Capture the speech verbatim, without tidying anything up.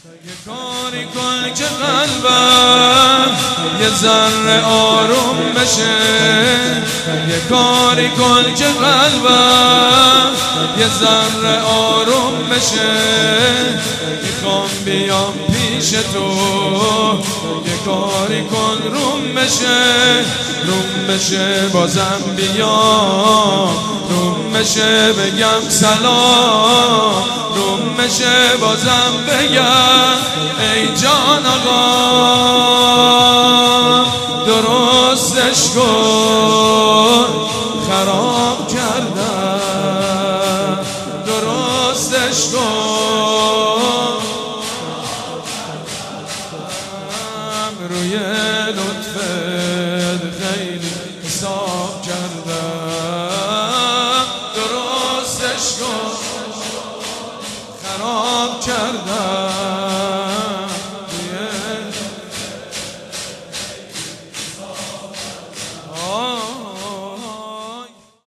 یه کاری کن که قلبم یه ذره آروم بشه، یه کاری کن که قلبم یه ذره آروم بشه. میخوام بیام پیش تو، یه کاری کن روم بشه، روم بشه بازم بیام، روم بشه بگم سلام، روم بشه بازم بگم